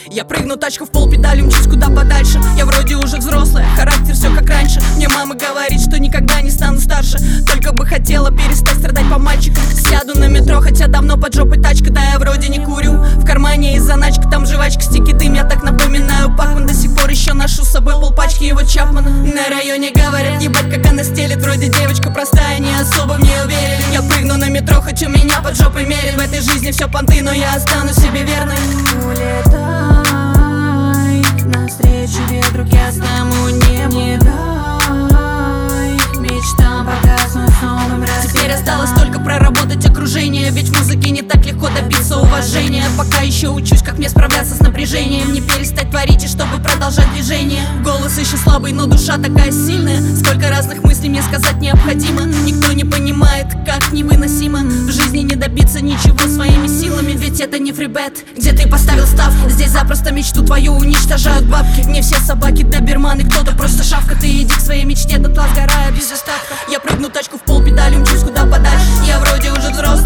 Я прыгну тачку в пол, педали, мчусь куда подальше. Я вроде уже взрослая, характер все как раньше. Мне мама говорит, что никогда не стану старше. Только бы хотела перестать страдать по мальчикам. Сяду на метро, хотя давно под жопой тачка. Да я вроде не курю, в кармане есть заначка. Там жвачка, стики, дым, я так напоминаю Пакман. До сих пор еще ношу с собой полпачки его Чапмана. На районе говорят, ебать как она стелет. Вроде девочка простая, не особо в ней уверен. Я прыгну на метро, хочу меня под жопой мерить. В этой жизни все понты, но я останусь себе верной. Улетай навстречу ветру к ясному небу. Не дай мечтам погаснуть с новым рассветом. Теперь осталось только проработать окружение. Ведь в музыке не так легко добиться уважения. Пока еще учусь, как мне справляться с напряжением. Не перестать творить и чтобы продолжать движение. Голос еще слабый, но душа такая сильная. Сколько разных мыслей мне сказать необходимо. Никто не понимает, как невыносимо в жизни не добиться ничего своими силами. Ведь это не фрибет, где ты поставил ставку. Здесь запросто мечту твою уничтожают бабки. Не все собаки доберманы, кто-то просто шавка. Ты иди к своей мечте дотла, сгорая без остатка. Я прыгну тачку в пол, педали, мчусь куда подальше. Я вроде уже взрослый,